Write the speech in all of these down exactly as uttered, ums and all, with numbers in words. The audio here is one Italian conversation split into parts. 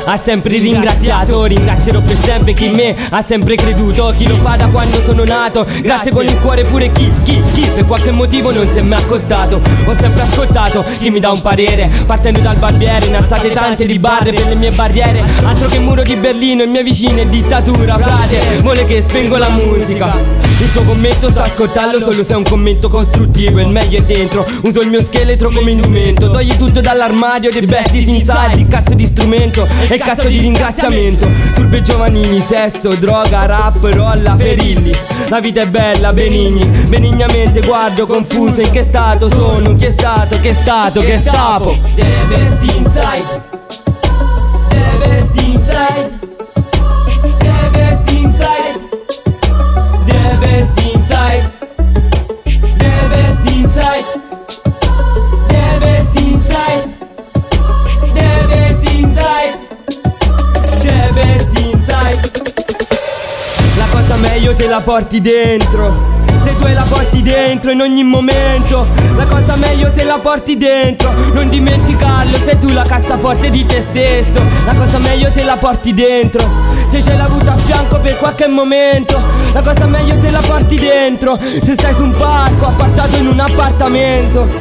ha sempre ringraziato. Ringrazierò per sempre chi in me ha sempre creduto, chi lo fa da quando sono nato. Grazie con il cuore pure chi, chi, chi per qualche motivo non si è mai accostato. Ho sempre ascoltato chi mi dà un parere, partendo dal barbiere, innalzate tante di barre per le mie barriere. Altro che muro di Berlino, i miei vicini è dittatura. Frate, vuole che spengo la musica. Il tuo commento sto ascoltando solo se è un commento costruttivo. Il meglio è dentro, uso il mio scheletro come indumento. Togli tutto dall'armadio, the best is inside. Il cazzo di strumento e il cazzo di ringraziamento. Turbe giovanini, sesso, droga, rap, rolla, ferilli. La vita è bella, Benigni. Benignamente guardo confuso in che stato sono. Chi è stato, che è stato, che è stato. The best inside. The best inside. The best inside. The best inside. The best inside. The best inside. The best inside. The best inside. La cosa meglio te la porti dentro. Se tu la porti dentro in ogni momento, la cosa meglio te la porti dentro. Non dimenticarlo, sei tu la cassaforte di te stesso. La cosa meglio te la porti dentro. Se ce l'hai avuta a fianco per qualche momento, la cosa meglio te la porti dentro. Se stai su un palco, appartato in un appartamento.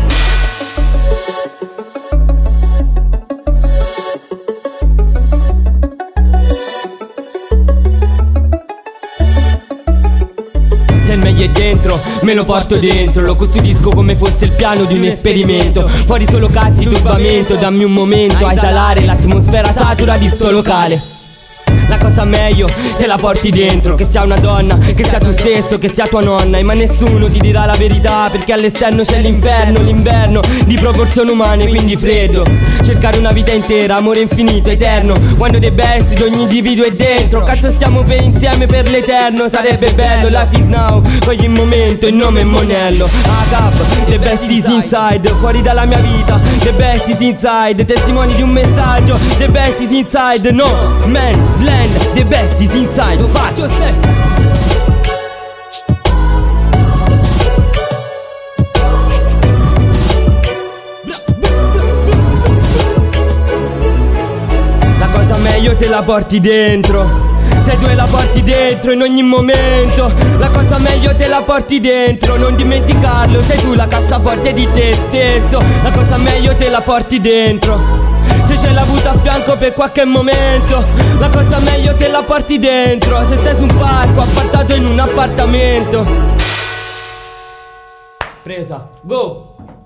Se il meglio è dentro, me lo porto dentro. Lo custodisco come fosse il piano di un esperimento. Fuori solo cazzi, turbamento. Dammi un momento a esalare l'atmosfera satura di sto locale. La cosa meglio te la porti dentro. Che sia una donna, che sia tu stesso, che sia tua nonna. E ma nessuno ti dirà la verità, perché all'esterno c'è l'inferno, l'inverno di proporzioni umane, quindi freddo. Cercare una vita intera, amore infinito, eterno. Quando dei besti d'ogni individuo è dentro. Cazzo stiamo per insieme per l'eterno. Sarebbe bello, life is now. Cogli il momento, il nome è Monello. A cap, the best is inside. Fuori dalla mia vita, the best is inside. Testimoni di un messaggio, the best is inside. No man's land. The best is inside, faccio se. La cosa meglio te la porti dentro. Se tu la porti dentro in ogni momento, la cosa meglio te la porti dentro. Non dimenticarlo, sei tu la cassaforte di te stesso. La cosa meglio te la porti dentro. Se ce l'hai avuta a fianco per qualche momento, la cosa meglio te la porti dentro. Se stai su un palco, appartato in un appartamento. Presa, go!